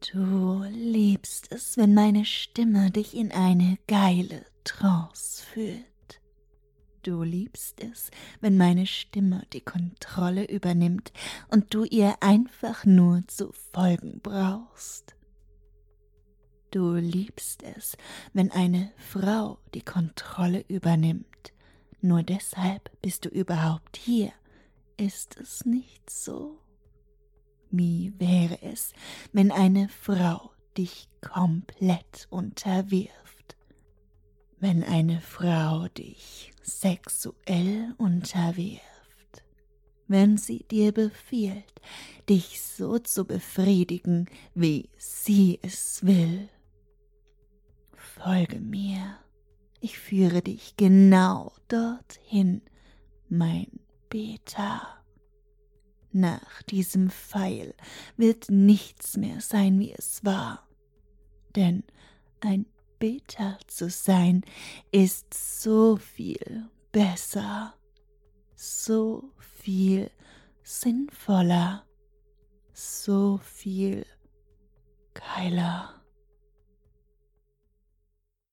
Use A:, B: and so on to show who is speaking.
A: Du liebst es, wenn meine Stimme dich in eine geile Trance führt. Du liebst es, wenn meine Stimme die Kontrolle übernimmt und du ihr einfach nur zu folgen brauchst. Du liebst es, wenn eine Frau die Kontrolle übernimmt. Nur deshalb bist du überhaupt hier. Ist es nicht so? Wie wäre es, wenn eine Frau dich komplett unterwirft? Wenn eine Frau dich sexuell unterwirft? Wenn sie dir befiehlt, dich so zu befriedigen, wie sie es will? Folge mir, ich führe dich genau dorthin, mein Beta. Nach diesem Pfeil wird nichts mehr sein, wie es war, denn ein Beta zu sein ist so viel besser, so viel sinnvoller, so viel geiler.